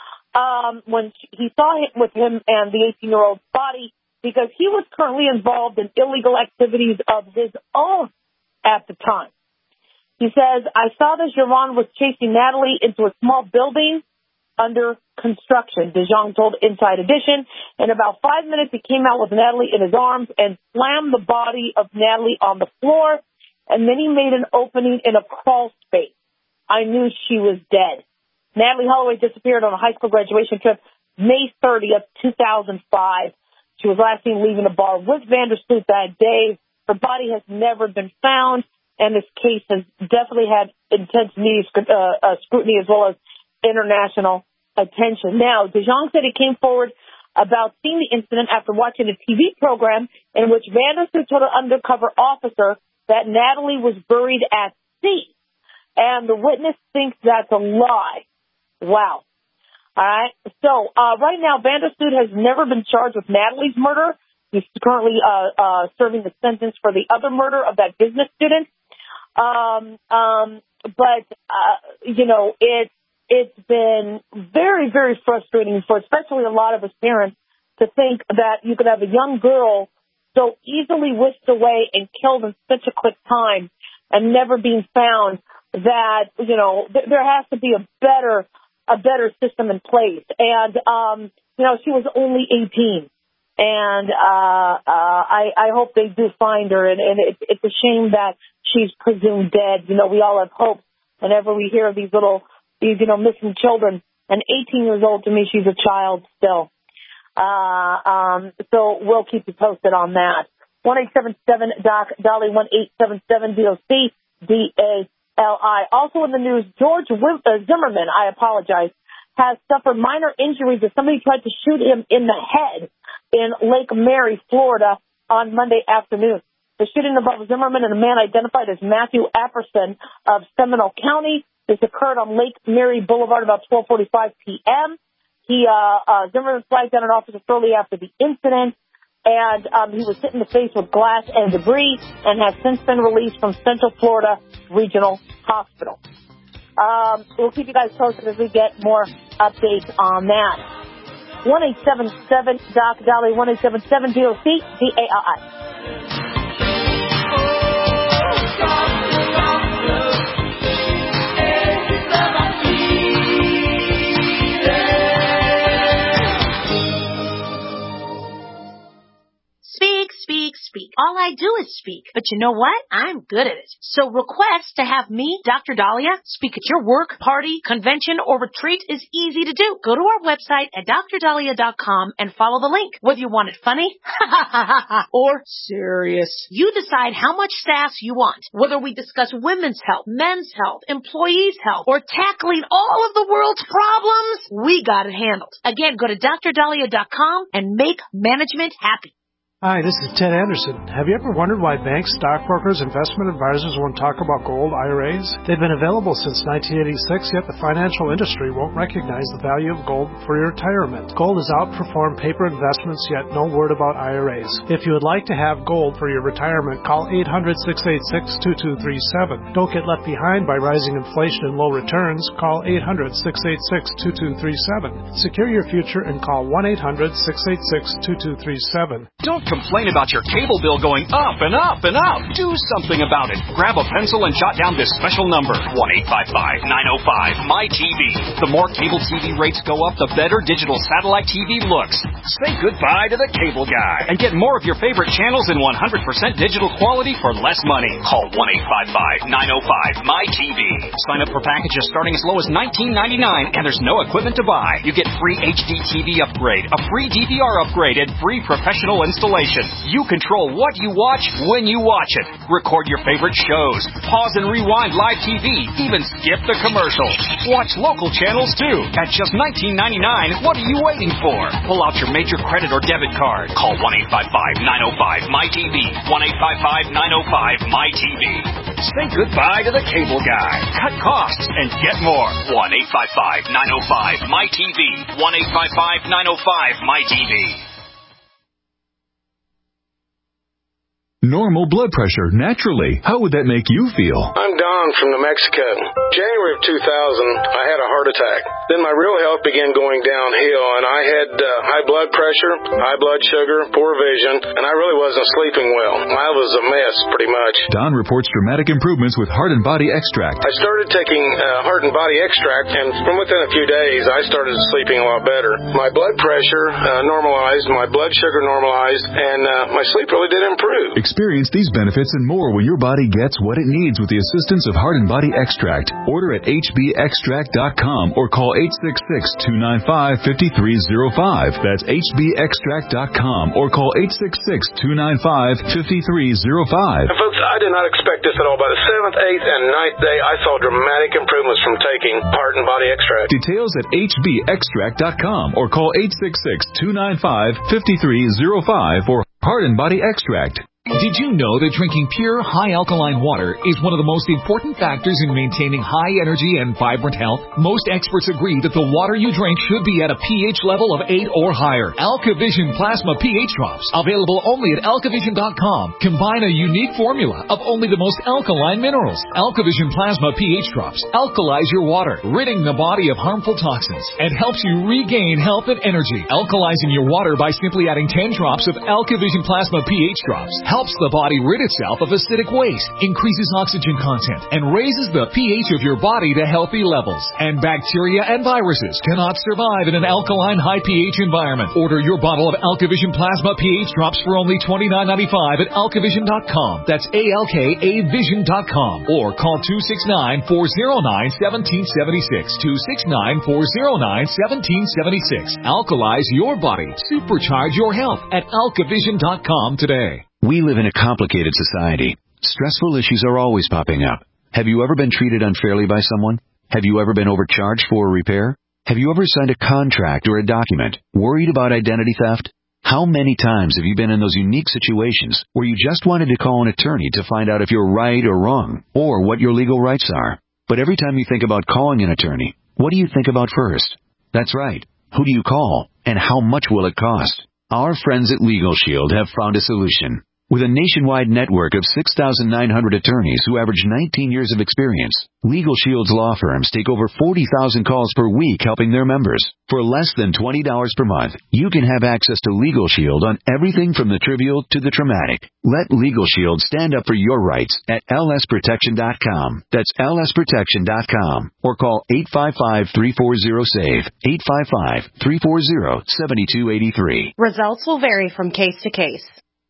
um, when he saw him with him and the eighteen-year-old's body, because he was currently involved in illegal activities of his own at the time. He says, I saw that Joran was chasing Natalie into a small building under construction, De Jong told Inside Edition. In about five minutes, he came out with Natalie in his arms and slammed the body of Natalie on the floor, and then he made an opening in a crawl space. I knew she was dead. Natalie Holloway disappeared on a high school graduation trip May thirtieth, two thousand five. She was last seen leaving a bar with van der Sloot that day. Her body has never been found, and this case has definitely had intense media uh, uh, scrutiny as well as international attention. Now, De Jong said he came forward about seeing the incident after watching a T V program in which van der Sloot told an undercover officer that Natalie was buried at sea, and the witness thinks that's a lie. Wow. All right. So uh, right now, van der Sloot has never been charged with Natalie's murder. He's currently uh, uh, serving the sentence for the other murder of that business student. Um, um, but, uh, you know, it, it's been very, very frustrating for especially a lot of his parents to think that you could have a young girl so easily whisked away and killed in such a quick time and never being found, that, you know, th- there has to be a better a better system in place. And, um, you know, she was only eighteen. And uh, uh, I, I hope they do find her. And, and it, it's a shame that she's presumed dead. You know, we all have hope whenever we hear of these little, these, you know, missing children. And eighteen years old, to me, she's a child still. Uh, um, so we'll keep you posted on that. one eight seven seven Doc Dolly, one eight seven seven D O C D A L I. Also in the news, George Wim- uh, Zimmerman, I apologize, has suffered minor injuries as somebody tried to shoot him in the head in Lake Mary, Florida on Monday afternoon. The shooting involved Zimmerman and a man identified as Matthew Apperson of Seminole County. This occurred on Lake Mary Boulevard about twelve forty-five p.m. He, uh, uh, Zimmerman flagged down an officer shortly after the incident, and um, he was hit in the face with glass and debris and has since been released from Central Florida Regional Hospital. Um, we'll keep you guys posted as we get more updates on that. one eight seven seven Doc Dolly, one eight seven seven D O C D A L I. Speak, speak, speak. All I do is speak. But you know what? I'm good at it. So request to have me, Doctor Dahlia, speak at your work, party, convention, or retreat is easy to do. Go to our website at D R dahlia dot com and follow the link. Whether you want it funny or serious, you decide how much sass you want. Whether we discuss women's health, men's health, employees' health, or tackling all of the world's problems, we got it handled. Again, go to D R dahlia dot com and make management happy. Hi, this is Ted Anderson. Have you ever wondered why banks, stockbrokers, investment advisors won't talk about gold I R As? They've been available since nineteen eighty-six, yet the financial industry won't recognize the value of gold for your retirement. Gold has outperformed paper investments, yet no word about I R As. If you would like to have gold for your retirement, call eight hundred, six eight six, two two three seven. Don't get left behind by rising inflation and low returns. Call eight hundred, six eight six, two two three seven. Secure your future and call one eight hundred, six eight six, two two three seven. Don't complain about your cable bill going up and up and up. Do something about it. Grab a pencil and jot down this special number, one eight five five, nine oh five, M Y T V. The more cable T V rates go up, the better digital satellite T V looks. Say goodbye to the cable guy and get more of your favorite channels in one hundred percent digital quality for less money. Call one eight five five, nine oh five, M Y T V. Sign up for packages starting as low as nineteen ninety-nine, and there's no equipment to buy. You get free H D T V upgrade, a free D V R upgrade, and free professional installation. You control what you watch when you watch it. Record your favorite shows. Pause and rewind live T V. Even skip the commercials. Watch local channels too. At just nineteen ninety-nine, what are you waiting for? Pull out your major credit or debit card. Call one eight five five, nine oh five, M Y T V. one eight five five, nine oh five, M Y T V. Say goodbye to the cable guy. Cut costs and get more. one eight five five, nine oh five, M Y T V. one eight five five, nine oh five, M Y T V. Normal blood pressure, naturally. How would that make you feel? I'm Don from New Mexico. January of two thousand, I had a heart attack. Then my real health began going downhill, and I had uh, high blood pressure, high blood sugar, poor vision, and I really wasn't sleeping well. I was a mess, pretty much. Don reports dramatic improvements with Heart and Body Extract. I started taking uh, Heart and Body Extract, and from within a few days, I started sleeping a lot better. My blood pressure uh, normalized, my blood sugar normalized, and uh, my sleep really did improve. Experience these benefits and more when your body gets what it needs with the assistance of Heart and Body Extract. Order at H B extract dot com or call eight six six, two nine five, five three zero five. That's H B extract dot com or call eight six six, two nine five, five three zero five. And folks, I did not expect this at all. By the seventh, eighth, and ninth day, I saw dramatic improvements from taking Heart and Body Extract. Details at H B extract dot com or call eight six six, two nine five, five three zero five for Heart and Body Extract. Did you know that drinking pure, high-alkaline water is one of the most important factors in maintaining high energy and vibrant health? Most experts agree that the water you drink should be at a pH level of eight or higher. AlkaVision Plasma pH Drops, available only at alkavision dot com, combine a unique formula of only the most alkaline minerals. AlkaVision Plasma pH Drops alkalize your water, ridding the body of harmful toxins, and helps you regain health and energy. Alkalizing your water by simply adding ten drops of AlkaVision Plasma pH Drops helps the body rid itself of acidic waste, increases oxygen content, and raises the pH of your body to healthy levels. And bacteria and viruses cannot survive in an alkaline high pH environment. Order your bottle of AlkaVision Plasma pH Drops for only twenty-nine ninety-five at alkavision dot com. That's A L K A vision dot com. Or call two six nine, four oh nine, one seven seven six. two six nine, four oh nine, one seven seven six. Alkalize your body. Supercharge your health at alkavision dot com today. We live in a complicated society. Stressful issues are always popping up. Have you ever been treated unfairly by someone? Have you ever been overcharged for a repair? Have you ever signed a contract or a document? Worried about identity theft? How many times have you been in those unique situations where you just wanted to call an attorney to find out if you're right or wrong, or what your legal rights are? But every time you think about calling an attorney, what do you think about first? That's right. Who do you call? And how much will it cost? Our friends at Legal Shield have found a solution. With a nationwide network of six thousand nine hundred attorneys who average nineteen years of experience, Legal Shield's law firms take over forty thousand calls per week helping their members. For less than twenty dollars per month, you can have access to Legal Shield on everything from the trivial to the traumatic. Let Legal Shield stand up for your rights at L S protection dot com. That's L S protection dot com. Or call eight five five, three four zero, S A V E, eight five five, three four zero, seven two eight three. Results will vary from case to case.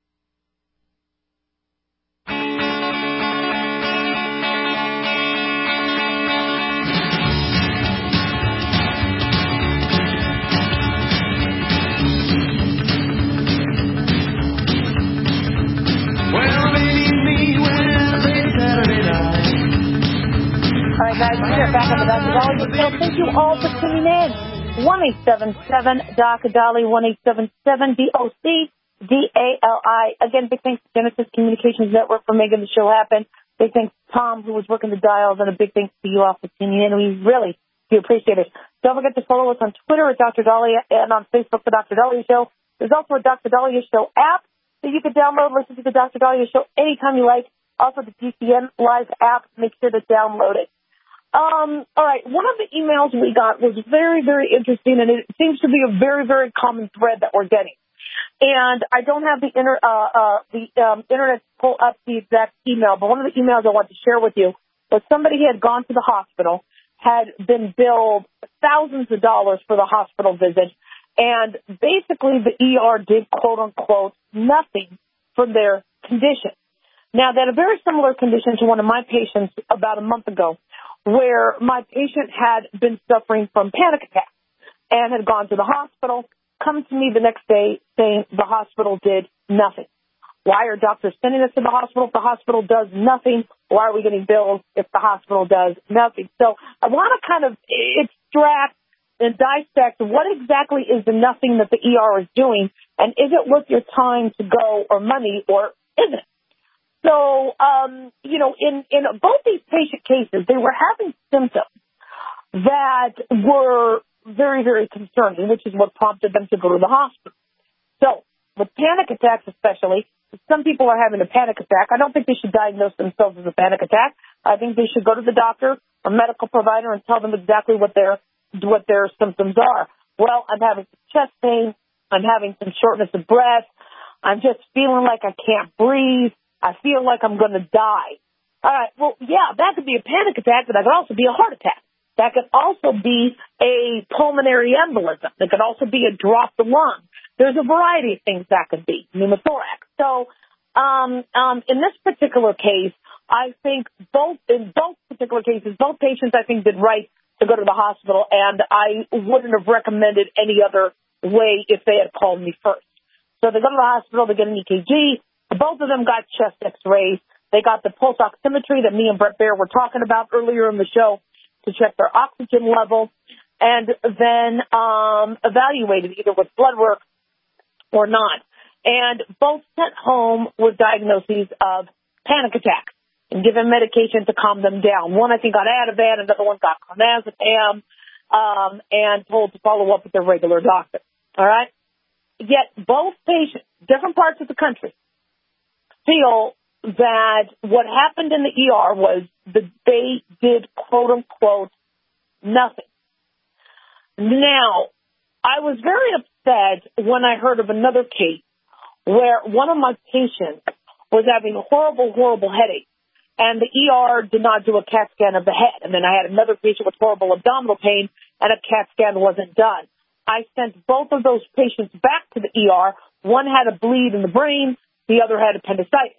All right, guys, we're back on the Doctor Dolly Show. Thank you all for tuning in. one eight seven seven, D O C, Dolly, one eight seven seven, D O C, D A L I. Again, big thanks to Genesis Communications Network for making the show happen. Big thanks to Tom, who was working the dials, and a big thanks to you all for tuning in. We really do appreciate it. Don't forget to follow us on Twitter at Doctor Dolly and on Facebook, The Doctor Dolly Show. There's also a Doctor Dolly Show app that you can download, listen to the Doctor Dolly Show anytime you like. Also, the G C N Live app. Make sure to download it. Um, all right, one of the emails we got was very, very interesting, and it seems to be a very, very common thread that we're getting. And I don't have the, inter, uh, uh, the um, internet to pull up the exact email, but one of the emails I want to share with you was somebody had gone to the hospital, had been billed thousands of dollars for the hospital visit, and basically the E R did, quote-unquote, nothing for their condition. Now, they had a very similar condition to one of my patients about a month ago, where my patient had been suffering from panic attacks and had gone to the hospital, come to me the next day saying the hospital did nothing. Why are doctors sending us to the hospital if the hospital does nothing? Why are we getting bills if the hospital does nothing? So I want to kind of extract and dissect what exactly is the nothing that the E R is doing, and is it worth your time to go or money, or isn't it? So, um, you know, in, in both these patient cases, they were having symptoms that were very, very concerning, which is what prompted them to go to the hospital. So, with panic attacks especially, some people are having a panic attack. I don't think they should diagnose themselves as a panic attack. I think they should go to the doctor or medical provider and tell them exactly what their what their symptoms are. Well, I'm having some chest pain. I'm having some shortness of breath. I'm just feeling like I can't breathe. I feel like I'm going to die. All right, well, yeah, that could be a panic attack, but that could also be a heart attack. That could also be a pulmonary embolism. That could also be a dropped lung. There's a variety of things that could be, pneumothorax. So um, um, in this particular case, I think both in both particular cases, both patients, I think, did right to go to the hospital, and I wouldn't have recommended any other way if they had called me first. So they go to the hospital, they get an E K G. Both of them got chest x-rays. They got the pulse oximetry that me and Brett Baer were talking about earlier in the show to check their oxygen level, and then um, evaluated either with blood work or not. And both sent home with diagnoses of panic attacks and given medication to calm them down. One, I think, got Ativan, another one got clonazepam, um, and told to follow up with their regular doctor. All right? Yet both patients, different parts of the country, feel that what happened in the E R was that they did, quote-unquote, nothing. Now, I was very upset when I heard of another case where one of my patients was having a horrible, horrible headache, and the E R did not do a CAT scan of the head. And then I had another patient with horrible abdominal pain, and a CAT scan wasn't done. I sent both of those patients back to the E R. One had a bleed in the brain. The other had appendicitis.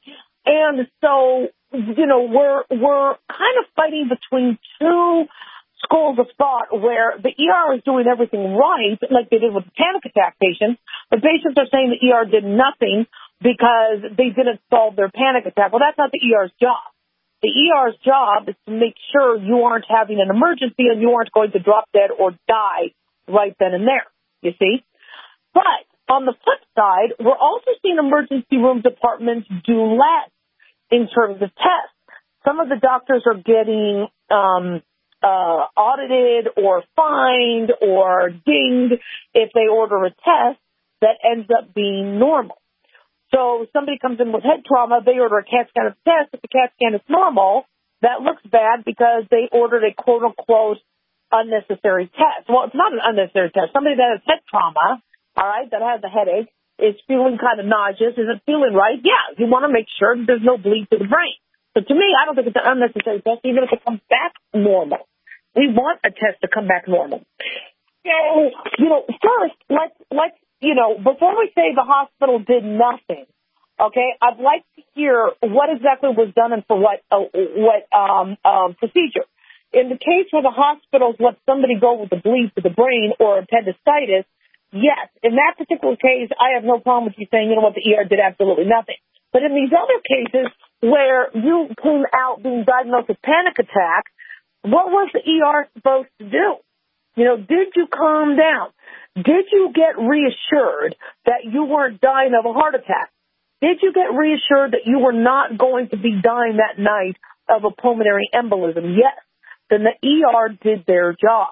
And so, you know, we're, we're kind of fighting between two schools of thought where the E R is doing everything right, like they did with the panic attack patients. The patients are saying the E R did nothing because they didn't solve their panic attack. Well, that's not the E R's job. The E R's job is to make sure you aren't having an emergency and you aren't going to drop dead or die right then and there, you see. But on the flip side, we're also seeing emergency room departments do less in terms of tests. Some of the doctors are getting um, uh, audited or fined or dinged if they order a test that ends up being normal. So somebody comes in with head trauma, they order a CAT scan of the test. If the CAT scan is normal, that looks bad because they ordered a quote-unquote unnecessary test. Well, it's not an unnecessary test. Somebody that has head trauma, all right, that has a headache, is feeling kind of nauseous, isn't feeling right. Yeah, you want to make sure that there's no bleed to the brain. So to me, I don't think it's an unnecessary test, even if it comes back normal. We want a test to come back normal. So, you know, first, let's, let's, you know, before we say the hospital did nothing, okay, I'd like to hear what exactly was done and for what, uh, what um, um, procedure. In the case where the hospitals let somebody go with a bleed to the brain or appendicitis, yes, in that particular case, I have no problem with you saying, you know what, the E R did absolutely nothing. But in these other cases where you came out being diagnosed with panic attack, what was the E R supposed to do? You know, did you calm down? Did you get reassured that you weren't dying of a heart attack? Did you get reassured that you were not going to be dying that night of a pulmonary embolism? Yes. Then the E R did their job.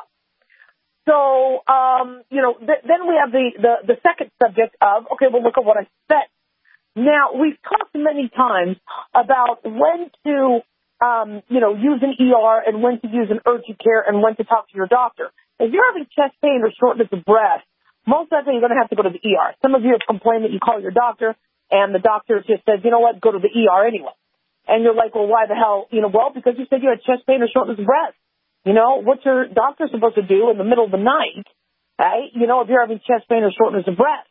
So, um, you know, th- then we have the, the, the second subject of, okay, well, look at what I said. Now, we've talked many times about when to, um, you know, use an E R and when to use an urgent care and when to talk to your doctor. If you're having chest pain or shortness of breath, most likely you're going to have to go to the E R. Some of you have complained that you call your doctor, and the doctor just says, you know what, go to the E R anyway. And you're like, well, why the hell? You know, well, because you said you had chest pain or shortness of breath. You know, what's your doctor supposed to do in the middle of the night, right? You know, if you're having chest pain or shortness of breath.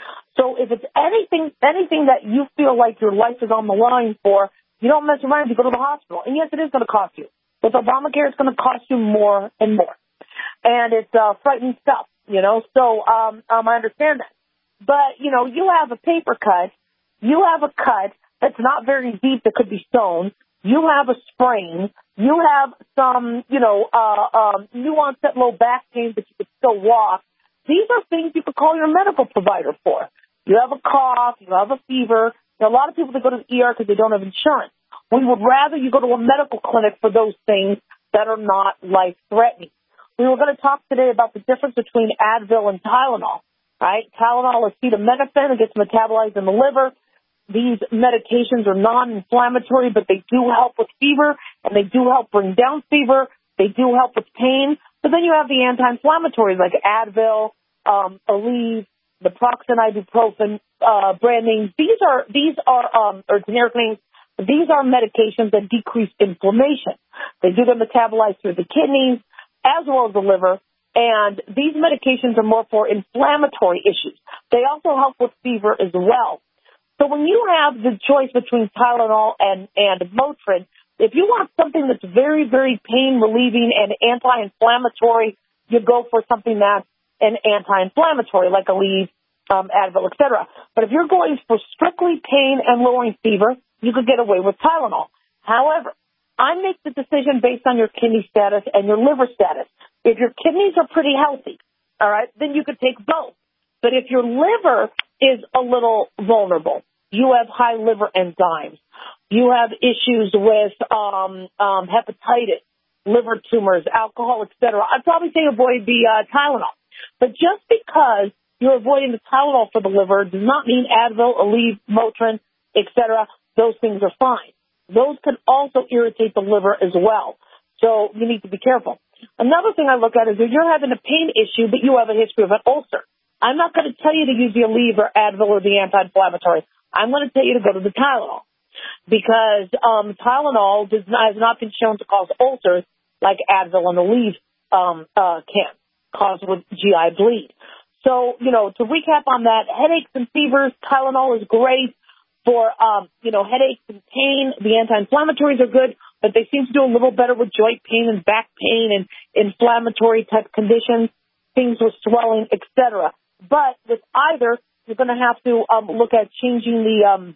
So if it's anything anything that you feel like your life is on the line for, you don't mess around, you go to the hospital. And yes, it is going to cost you. With Obamacare, it's going to cost you more and more. And it's uh, frightening stuff, you know. So um, um, I understand that. But, you know, you have a paper cut. You have a cut that's not very deep that could be sewn. You have a sprain. You have some, you know, uh, um, new onset low back pain, but you could still walk. These are things you could call your medical provider for. You have a cough. You have a fever. There are a lot of people that go to the E R because they don't have insurance. We would rather you go to a medical clinic for those things that are not life-threatening. We were going to talk today about the difference between Advil and Tylenol, right? Tylenol is acetaminophen. It gets metabolized in the liver. These medications are non-inflammatory, but they do help with fever, and they do help bring down fever. They do help with pain. But then you have the anti-inflammatories like Advil, um, Aleve, naproxen, ibuprofen, uh, brand names. These are, these are, um, or generic names. These are medications that decrease inflammation. They do get metabolized through the kidneys as well as the liver, and these medications are more for inflammatory issues. They also help with fever as well. So when you have the choice between Tylenol and, and Motrin, if you want something that's very, very pain-relieving and anti-inflammatory, you go for something that's an anti-inflammatory, like Aleve, um, Advil, et cetera. But if you're going for strictly pain and lowering fever, you could get away with Tylenol. However, I make the decision based on your kidney status and your liver status. If your kidneys are pretty healthy, all right, then you could take both. But if your liver is a little vulnerable, you have high liver enzymes, you have issues with um, um, hepatitis, liver tumors, alcohol, et cetera, I'd probably say avoid the uh, Tylenol. But just because you're avoiding the Tylenol for the liver does not mean Advil, Aleve, Motrin, et cetera, those things are fine. Those can also irritate the liver as well. So you need to be careful. Another thing I look at is if you're having a pain issue, but you have a history of an ulcer, I'm not going to tell you to use the Aleve or Advil or the anti-inflammatory. I'm going to tell you to go to the Tylenol because um, Tylenol does not, has not been shown to cause ulcers like Advil and Aleve um, uh, can cause with G I bleed. So, you know, to recap on that, headaches and fevers, Tylenol is great. For, um, you know, headaches and pain, the anti-inflammatories are good, but they seem to do a little better with joint pain and back pain and inflammatory type conditions, things with swelling, et cetera. But with either, you're going to have to um, look at changing the, um,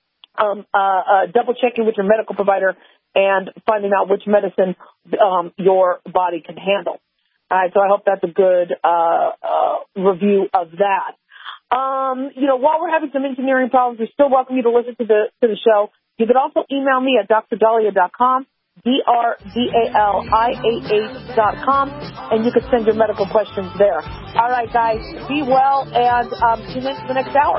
um, uh, uh, double checking with your medical provider and finding out which medicine um, your body can handle. All right, so I hope that's a good uh, uh, review of that. Um, you know, while we're having some engineering problems, we still welcome you to listen to the to the show. You can also email me at d r dalia dot com, D R D A L I A H dot com, and you can send your medical questions there. All right, guys, be well, and um, tune in to the next hour.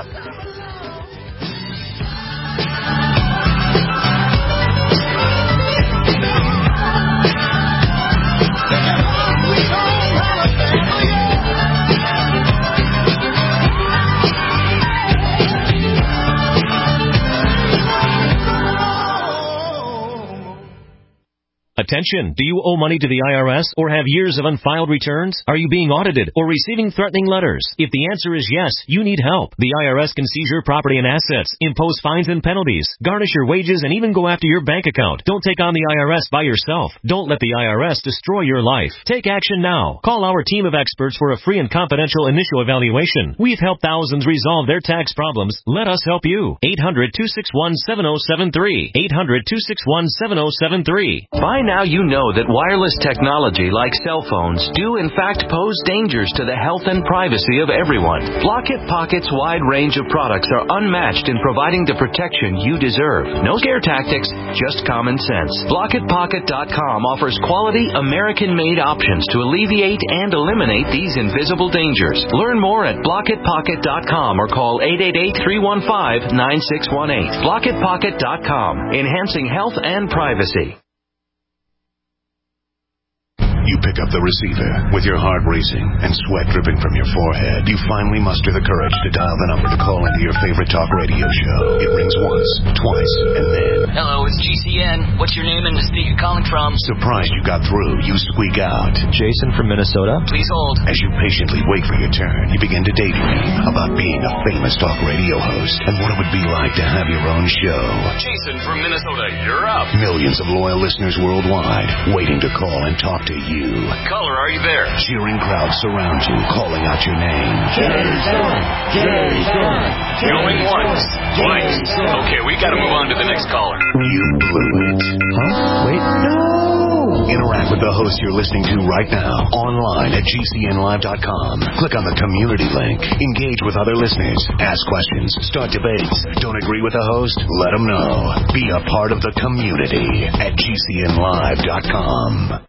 Attention, do you owe money to the I R S or have years of unfiled returns? Are you being audited or receiving threatening letters? If the answer is yes, you need help. The I R S can seize your property and assets, impose fines and penalties, garnish your wages, and even go after your bank account. Don't take on the I R S by yourself. Don't let the I R S destroy your life. Take action now. Call our team of experts for a free and confidential initial evaluation. We've helped thousands resolve their tax problems. Let us help you. eight hundred, two six one, seven oh seven three. eight hundred, two six one, seven oh seven three. By now you know that wireless technology like cell phones do in fact pose dangers to the health and privacy of everyone. Blockit Pocket's wide range of products are unmatched in providing the protection you deserve. No scare tactics, just common sense. Blockit Pocket dot com offers quality American-made options to alleviate and eliminate these invisible dangers. Learn more at Blockit Pocket dot com or call eight eight eight, three one five, nine six one eight. Blockit Pocket dot com, enhancing health and privacy. You pick up the receiver. With your heart racing and sweat dripping from your forehead, you finally muster the courage to dial the number to call into your favorite talk radio show. It rings once, twice, and then... Hello, it's G C N. What's your name and the state you're calling from? Surprised you got through, you squeak out. Jason from Minnesota. Please hold. As you patiently wait for your turn, you begin to daydream about being a famous talk radio host and what it would be like to have your own show. Jason from Minnesota, you're up. Millions of loyal listeners worldwide waiting to call and talk to you. Caller, are you there? Cheering crowds surround you, calling out your name. Jason! Jason! Going once, twice. Okay, we gotta move on to the next caller. You blew it. Huh? Wait. No! Interact with the host you're listening to right now. Online at G C N live dot com. Click on the community link. Engage with other listeners. Ask questions. Start debates. Don't agree with the host? Let them know. Be a part of the community at G C N live dot com.